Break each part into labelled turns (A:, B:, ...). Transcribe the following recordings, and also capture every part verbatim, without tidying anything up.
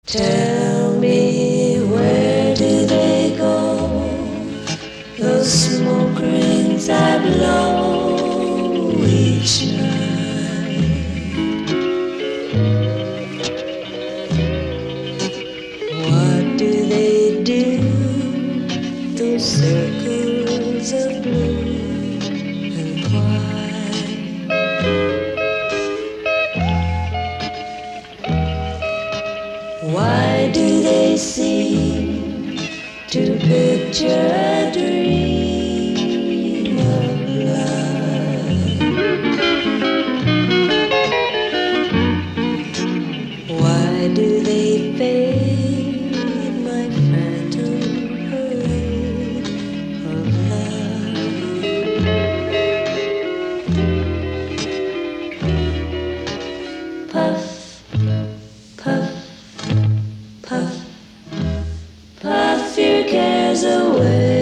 A: Tell me, where do they go? Those smoke rings I blow each night. What do they do? Those circles of blue and white. Why do they seem to picture a dream of love? Why do they fade my phantom parade of love? Puff, puff, puff, puff your cares away.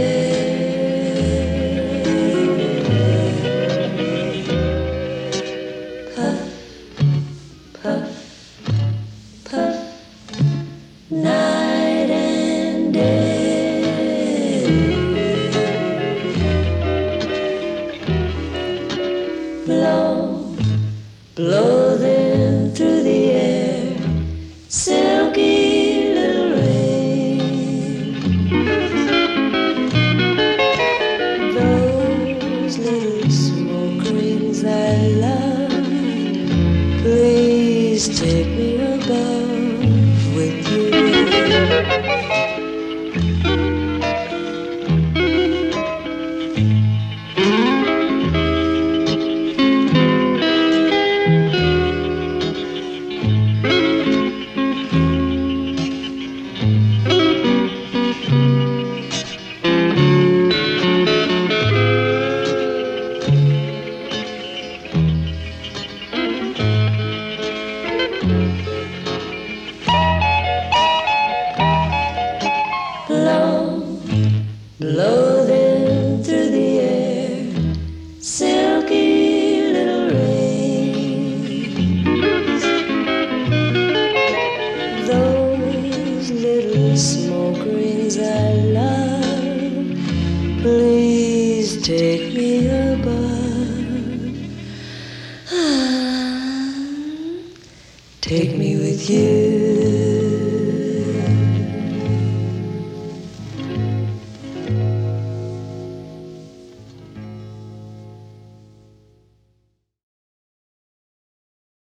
A: Puff, puff, puff, night and day. Blow, blow them through the air, silky little rain. Those little smoke rings I love, please take me above with you. Blow, blow them through the air, silky little rains. Those little smoke rings I love, please take me above. Take me with you.